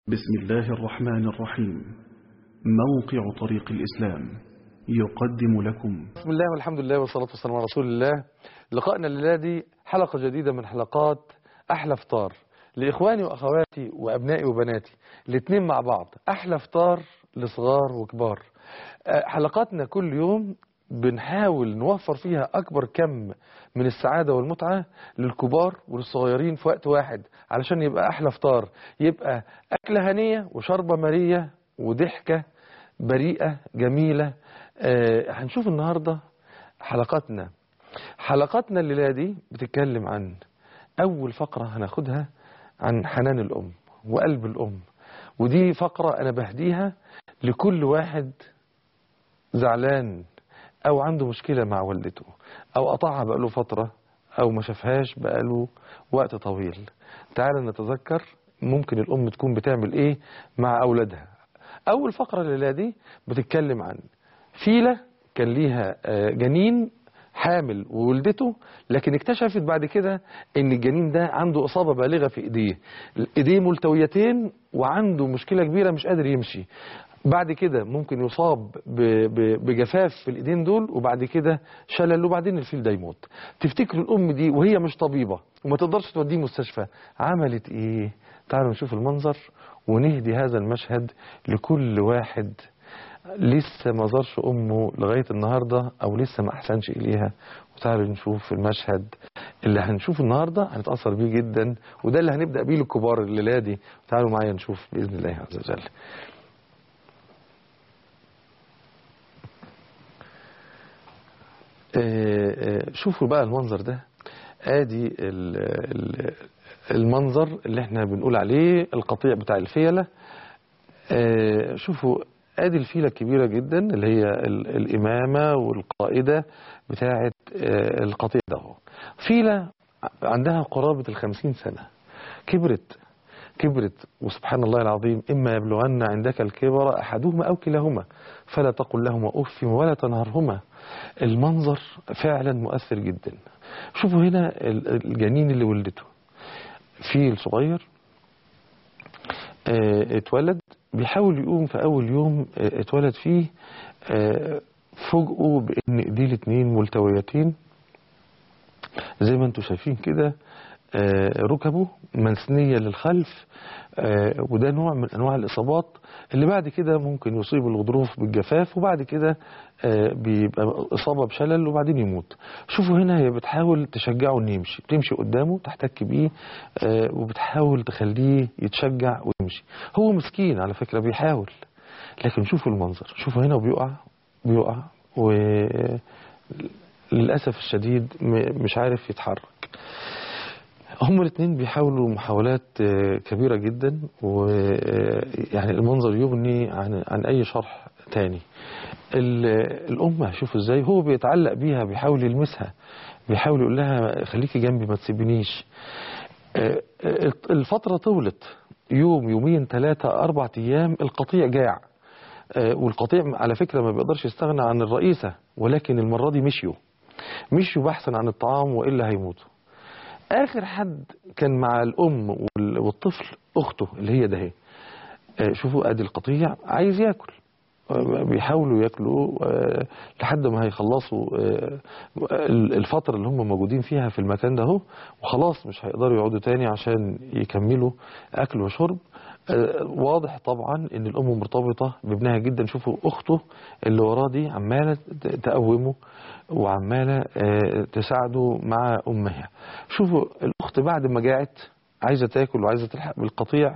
بسم الله الرحمن الرحيم. موقع طريق الإسلام يقدم لكم. بسم الله والحمد لله والصلاة والسلام على رسول الله. لقائنا الليلة دي حلقة جديدة من حلقات أحلى فطار لإخواني وأخواتي وأبنائي وبناتي الاثنين مع بعض. أحلى فطار لصغار وكبار. حلقاتنا كل يوم بنحاول نوفر فيها أكبر كم من السعادة والمتعة للكبار وللصغيرين في وقت واحد، علشان يبقى أحلى فطار، يبقى أكلة هنية وشربة مرية وضحكة بريئة جميلة. هنشوف النهاردة حلقاتنا الليلة دي بتتكلم عن أول فقرة هناخدها عن حنان الأم وقلب الأم، ودي فقرة أنا بهديها لكل واحد زعلان أو عنده مشكلة مع والدته أو قطعها بقاله فترة أو ما شافهاش بقاله وقت طويل. تعال نتذكر ممكن الأم تكون بتعمل إيه مع أولادها. أول فقرة الليلة دي بتتكلم عن فيلة كان ليها جنين حامل وولدته، لكن اكتشفت بعد كده ان الجنين ده عنده اصابة بالغة في ايديه ملتويتين وعنده مشكلة كبيرة مش قادر يمشي. بعد كده ممكن يصاب بجفاف في الايدين دول، وبعد كده شلل، وبعدين الفيل ده يموت. تفتكروا الام دي وهي مش طبيبة وما تقدرش توديه مستشفى عملت ايه؟ تعالوا نشوف المنظر ونهدي هذا المشهد لكل واحد لسه ما زارش امه لغاية النهاردة او لسه ما احسنش اليها. وتعالوا نشوف المشهد اللي هنشوف النهاردة هنتأثر بيه جدا، وده اللي هنبدأ بيه للكبار الليلة دي. تعالوا معايا نشوف بإذن الله عز وجل. شوفوا بقى المنظر ده. ادي المنظر اللي احنا بنقول عليه القطيع بتاع الفيلة. شوفوا ادي الفيلة الكبيرة جدا اللي هي الامامة والقائدة بتاعة القطيع ده. فيلة عندها قرابة 50 سنة، كبرت وسبحان الله العظيم. إما يبلغن عندك الكبر أحدهما أو كلاهما فلا تقل لهما أف ولا تنهرهما. المنظر فعلا مؤثر جدا. شوفوا هنا الجنين اللي ولدته، فيل صغير اتولد، بيحاول يقوم في أول يوم اتولد فيه. فوجئوا بأن ايديه الاتنين ملتويتين زي ما انتم شايفين كده. ركبه منثنية للخلف، وده نوع من أنواع الإصابات اللي بعد كده ممكن يصيب الغضروف بالجفاف، وبعد كده بيبقى إصابة بشلل وبعدين يموت. شوفوا هنا هي بتحاول تشجعه إنه يمشي، بتمشي قدامه تحتك بيه وبتحاول تخليه يتشجع ويمشي. هو مسكين على فكرة بيحاول، لكن شوفوا المنظر. شوفوا هنا وبيقع وللأسف الشديد مش عارف يتحرك. هم الاثنين بيحاولوا محاولات كبيرة جدا، ويعني المنظر يغني عن أي شرح تاني. الأم شوفوا ازاي هو بيتعلق بيها، بيحاول يلمسها، بيحاول يقول لها خليكي جنبي ما تسيبنيش. الفترة طولت، يوم يومين 3 4 أيام. القطيع جاع، والقطيع على فكرة ما بيقدرش يستغنى عن الرئيسة، ولكن المرة دي مشيوا بحثا عن الطعام وإلا هيموتوا. آخر حد كان مع الأم والطفل أخته اللي هي ده. شوفوا أدي القطيع عايز يأكل، بيحاولوا يأكلوا لحد ما هيخلصوا الفترة اللي هم موجودين فيها في المكان ده، وخلاص مش هيقدروا يقعدوا تاني عشان يكملوا أكل وشرب. واضح طبعا ان الأم مرتبطة بابنها جدا. شوفوا أخته اللي وراه دي عمالة تقومه وعمالة تساعده مع أمها. شوفوا الأخت بعد ما جاعت عايزة تاكل وعايزة تلحق بالقطيع،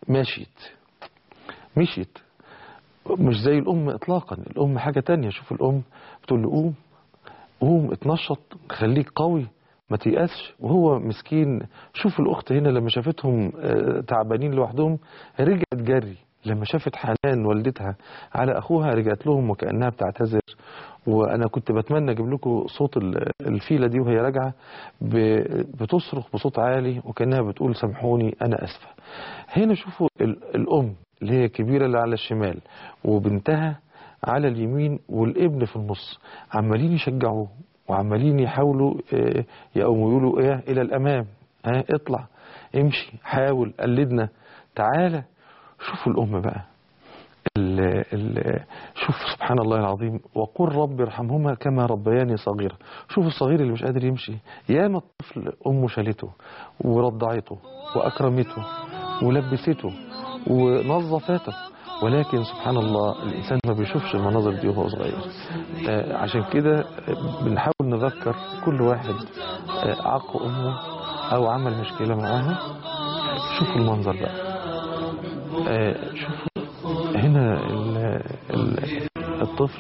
مشيت مش زي الأم إطلاقا. الأم حاجة تانية. شوفوا الأم بتقول له قوم اتنشط، خليك قوي، ما تيأسش، وهو مسكين. شوف الأخت هنا لما شافتهم تعبانين لوحدهم رجعت جري. لما شافت حنان والدتها على أخوها رجعت لهم وكأنها بتعتذر. وأنا كنت بتمنى أجيب لكم صوت الفيلة دي وهي راجعة بتصرخ بصوت عالي وكأنها بتقول سامحوني أنا أسفة. هنا شوفوا الأم اللي هي كبيرة اللي على الشمال وبنتها على اليمين والابن في النص، عمالين يشجعوه وعمالين يحاولوا يقوموا يقولوا إلى الأمام، اطلع امشي، حاول، قلدنا، تعالى. شوفوا الأم بقى، شوف سبحان الله العظيم، وقل رب ارحمهما كما ربياني صغيرا. شوف الصغير اللي مش قادر يمشي، ياما الطفل أمه شالته ورضعته وأكرمته ولبسته ونظفته، ولكن سبحان الله الإنسان ما بيشوفش المناظر دي وهو صغير. عشان كده بنحاول نذكر كل واحد عق أمه أو عمل مشكلة معاها. شوفوا المنظر بقى، شوفوا هنا الطفل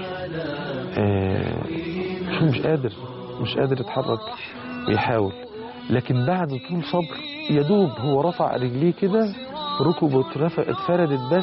شو مش قادر يتحرك ويحاول، لكن بعد طول صبر يدوب هو رفع رجليه كده، ركبه اتفردت بس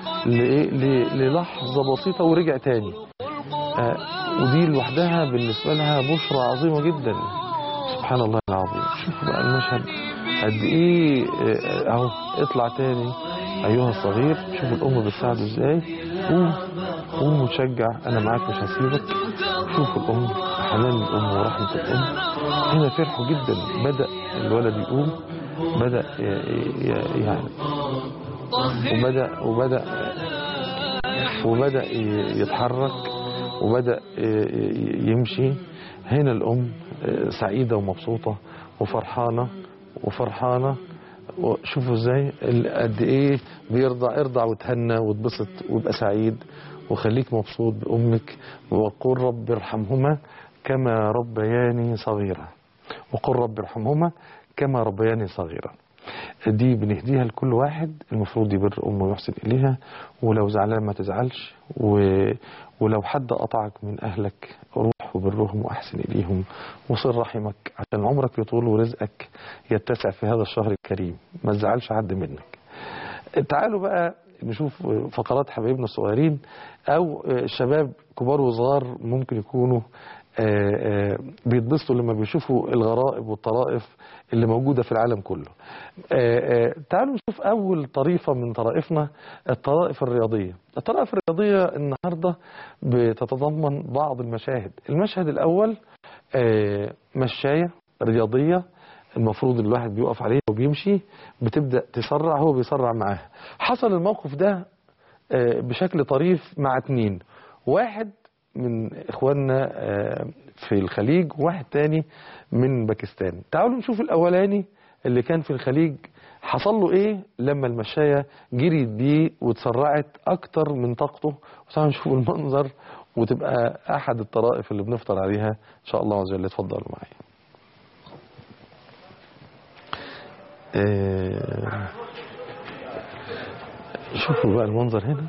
للحظة بسيطة ورجع تاني. ودي لوحدها بالنسبة لها بشرى عظيمة جدا. سبحان الله العظيم. شوفوا بقى المشهد قد ايه اهو. اطلع تاني ايها الصغير. شوفوا الام بتساعده ازاي. قوم وتشجع، انا معاك مش هسيبك. شوفوا الام، حنان الام ورحمة الام. هنا فرحوا جدا. بدأ الولد يقوم، بدأ يعني وبدأ يتحرك وبدأ يمشي. هنا الأم سعيدة ومبسوطة وفرحانة. شوفوا ازاي قد ايه ارضع وتهنى وتبسط ويبقى سعيد، وخليك مبسوط بأمك. وقل رب ارحمهما كما ربياني صغيرا. وقل رب ارحمهما كما ربياني صغيرا. دي بنهديها لكل واحد المفروض يبر أمه ويحسن إليها، ولو زعلان ما تزعلش، ولو حد قطعك من أهلك روح وبرهم وأحسن إليهم وصل رحمك عشان عمرك يطول ورزقك يتسع في هذا الشهر الكريم. ما تزعلش حد منك. تعالوا بقى نشوف فقرات حبايبنا الصغيرين أو الشباب كبار وصغار ممكن يكونوا بيتبسطوا لما بيشوفوا الغرائب والطرائف اللي موجودة في العالم كله. تعالوا نشوف أول طريفة من طرائفنا، الطرائف الرياضية. الطرائف الرياضية النهاردة بتتضمن بعض المشاهد. المشهد الأول مشاية رياضية، المفروض الواحد بيقف عليها وبيمشي، بتبدأ تسرع، هو بيسرع معاها. حصل الموقف ده بشكل طريف مع 2، واحد من إخواننا في الخليج وواحد تاني من باكستان. تعالوا نشوف الأولاني اللي كان في الخليج حصل له إيه لما المشاية جريت بيه وتسرعت أكتر من طاقته. وتعالوا نشوف المنظر وتبقى أحد الطرائف اللي بنفطر عليها إن شاء الله عز وجل. اتفضلوا معي. شوفوا بقى المنظر هنا.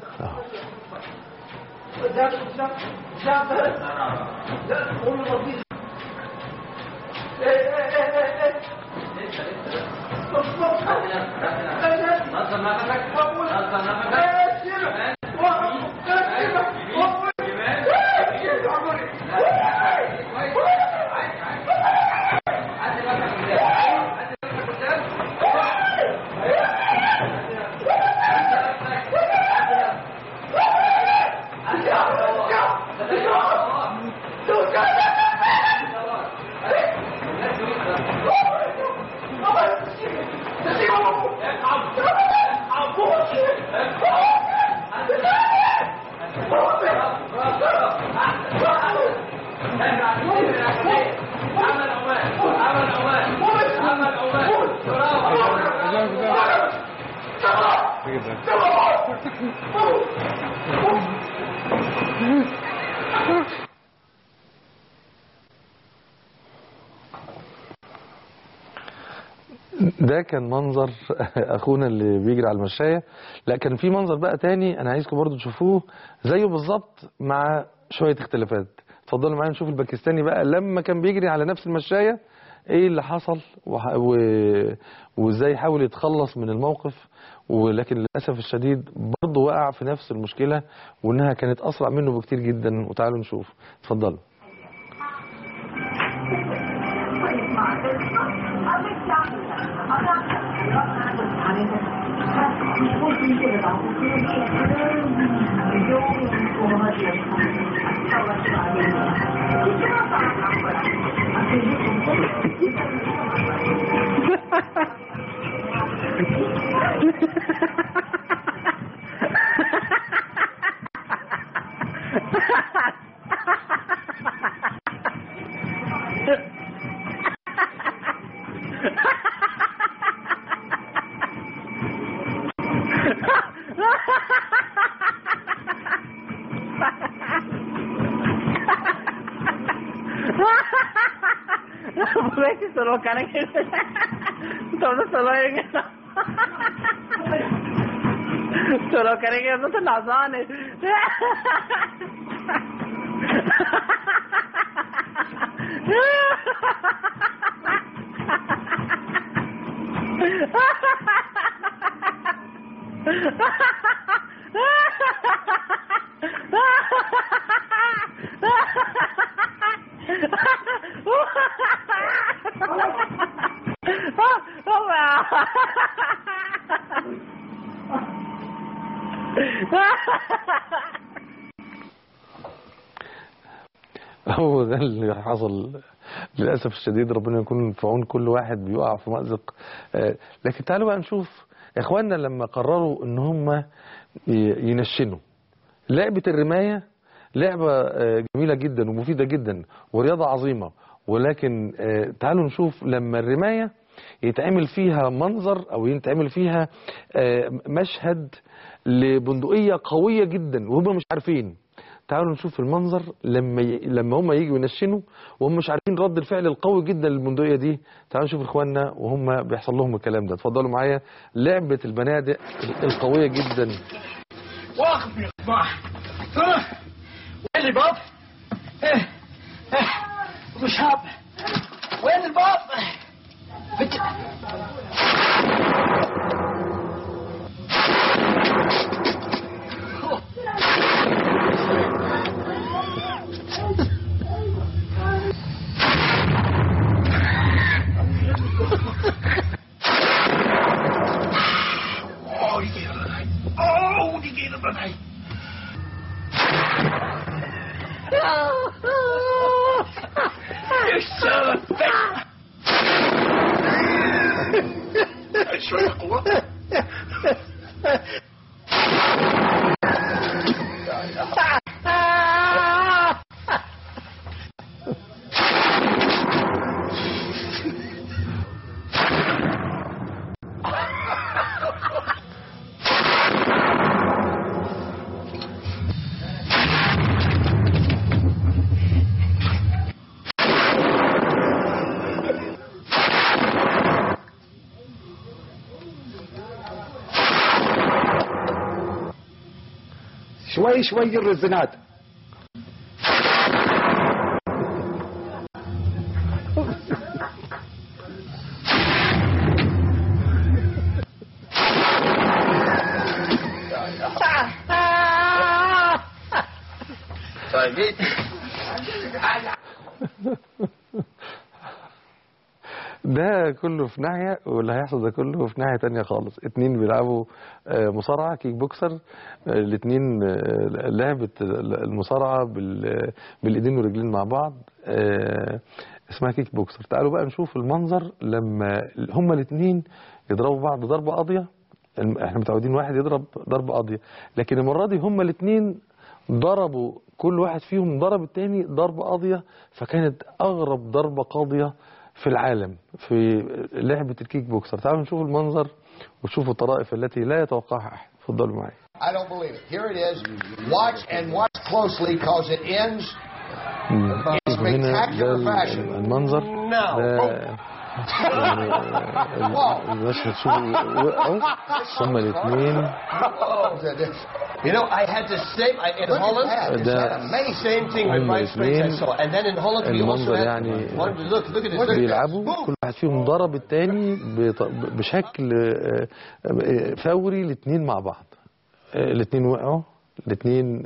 ده كان منظر أخونا اللي بيجري على المشاية. لا، كان في منظر بقى تاني أنا عايزكم برضو تشوفوه زيه بالظبط مع شوية اختلافات. اتفضلوا معايا نشوف الباكستاني بقى لما كان بيجري على نفس المشاية ايه اللي حصل وازاي حاول يتخلص من الموقف، ولكن للأسف الشديد برضو وقع في نفس المشكلة وانها كانت أسرع منه بكتير جدا. وتعالوا نشوف. اتفضلوا. Aproveche, solo cara que todo solo solo cara que no te nazanes. هو ده اللي حصل للأسف الشديد. ربنا يكون في عون كل واحد بيقع في مأزق. لكن تعالوا بقى نشوف إخواننا لما قرروا إن هم ينشنوا. لعبة الرماية لعبة جميلة جدا ومفيدة جدا ورياضة عظيمة، ولكن تعالوا نشوف لما الرماية يتعمل فيها منظر أو يتعمل فيها مشهد لبندقية قوية جدا وهم مش عارفين. تعالوا نشوف المنظر لما هم ييجوا ينشنوا وهم مش عارفين رد الفعل القوي جدا للبندقية دي. تعالوا نشوف اخواننا وهم بيحصل لهم الكلام ده. اتفضلوا معايا لعبة البنادق القوية جدا. واخد يا صباح. وين الباب؟ مش هاب. وين الباب؟ شوية قوة. شوي شوي الرزناد. طيب ده كله في ناحية واللي هيحصل ده كله في ناحية تانية خالص. اتنين بيلعبوا مصارعة كيك بوكسر. الاتنين لعبة المصارعة بالايدين والرجلين مع بعض اسمها كيك بوكسر. تعالوا بقى نشوف المنظر لما هما الاتنين يضربوا بعض ضربة قاضية. احنا متعودين واحد يضرب ضربة قاضية، لكن المرة دي هما الاتنين ضربوا كل واحد فيهم ضرب التاني ضربة قاضية، فكانت أغرب ضربة قاضية في العالم في لعبة الكيك بوكسر. تعالوا نشوف المنظر وتشوفوا الطرائف التي لا يتوقعها أحد. اتفضلوا معايا. I don't believe it. Here it is. Watch and watch closely because it ends in spectacular fashion. المنظر ده يعني المشهد شوفوا وقعوا هما الاثنين. You know, I had to say in Holland, same thing with my friends I saw. And then in Holland we also had look at this. بيلعبوا كل واحد فيهم ضرب الثاني بشكل فوري. الاثنين مع بعض، الاثنين وقعوا، الاثنين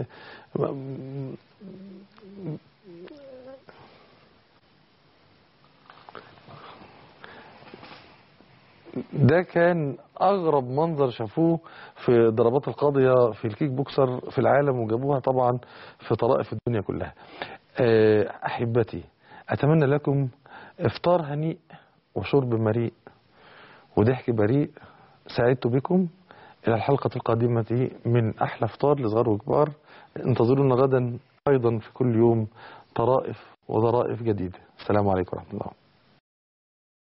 ده كان أغرب منظر شافوه في ضربات القاضية في الكيك بوكسر في العالم، وجابوها طبعا في طرائف الدنيا كلها. أحبتي، أتمنى لكم إفطار هنيء وشرب مريء وضحك بريء. سعدت بكم. إلى الحلقة القادمة من أحلى إفطار لصغار وكبار. انتظرونا غدا أيضا في كل يوم طرائف وظرائف جديدة. السلام عليكم ورحمة الله.